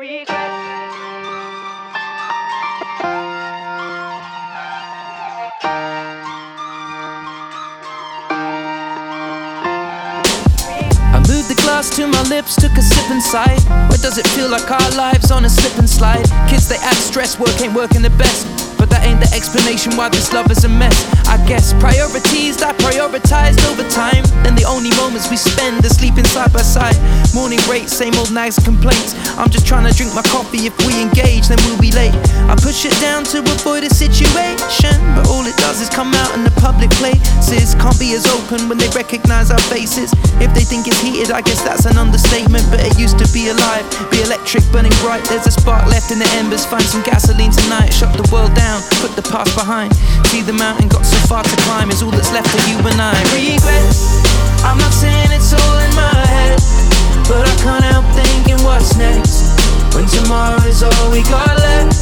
I moved the glass to my lips, took a sip inside. Where does it feel like our lives on a slip and slide? Kids, they act stressed, work ain't working the best. But that ain't the explanation why this love is a mess. I guess priorities I prioritized over time. Then the only moments we spend are sleeping side by side. Morning breaks, same old nags and complaints. I'm just trying to drink my coffee, if we engage then we'll be late. I push it down to avoid a situation, but all it does is come out in the public places. Can't be as open when they recognize our faces. If they think it's heated, I guess that's an understatement. But it used to be alive, be electric, burning bright. There's a spark left in the embers, find some gasoline tonight. Shut the world down, put the past behind. See the mountain got so far to climb, is all that's left for you and I. Regrets, I'm not saying it's all in my head, but I can't help thinking what's next, when tomorrow is all we got left.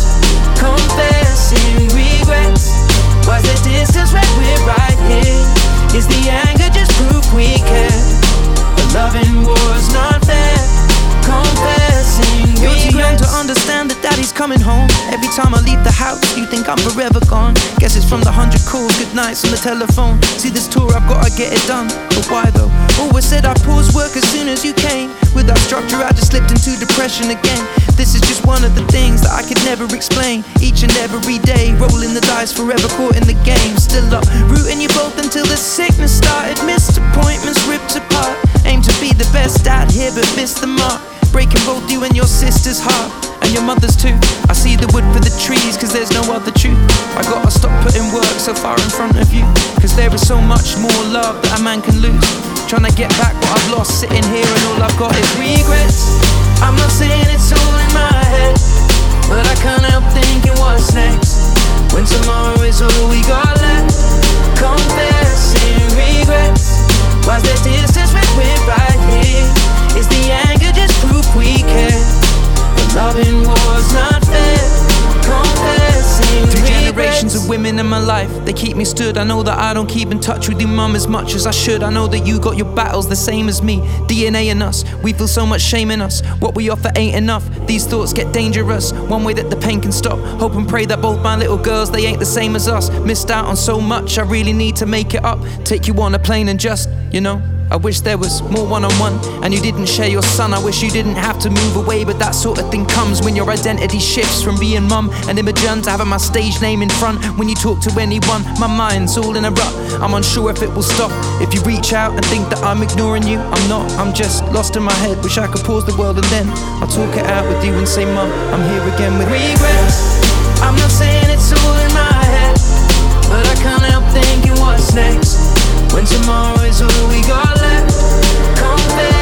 Confessing regrets, why's the distance when we're right here? Is the anger just proof we care? But loving war's not fair. Confessing you're too young to understand that daddy's coming home. Every time I leave the house, you think I'm forever gone. Guess it's from the 100 calls, good nights on the telephone. See this tour, I've gotta get it done. But why though? Always said I'd pause work as soon as you came. Without structure, I just slipped into depression again. This is just one of the things that I could never explain. Each and every day, rolling the dice, forever caught in the game. Still up, rooting you both until the sickness started. Missed appointments, ripped apart. Aim to be the best out here, but missed the mark. Breaking both you and your sister's heart, and your mother's too. I see the wood for the trees, cause there's no other truth. I gotta stop putting work so far in front of you, cause there is so much more love that a man can lose. Trying to get back what I've lost, sitting here and all I've got is regrets. I'm not saying it's all in my head, but I can't help thinking what's next, when tomorrow is all we got left. Confessing regrets, why's the distance when we're right here? Is the anger just proof we care? But loving war's not fair. Confessing two generations of women in my life, they keep me stood. I know that I don't keep in touch with your mum as much as I should. I know that you got your battles the same as me. DNA in us, we feel so much shame in us. What we offer ain't enough, these thoughts get dangerous. One way that the pain can stop, hope and pray that both my little girls, they ain't the same as us. Missed out on so much, I really need to make it up. Take you on a plane and just, you know, I wish there was more one-on-one, and you didn't share your son. I wish you didn't have to move away, but that sort of thing comes when your identity shifts from being mum and Imogen to having my stage name in front. When you talk to anyone, my mind's all in a rut. I'm unsure if it will stop. If you reach out and think that I'm ignoring you, I'm not, I'm just lost in my head. Wish I could pause the world and then I'll talk it out with you and say, Mum, I'm here again with regrets. I'm not saying it's all in my head, but I can't help thinking what's next, when tomorrow is all we got left. Confess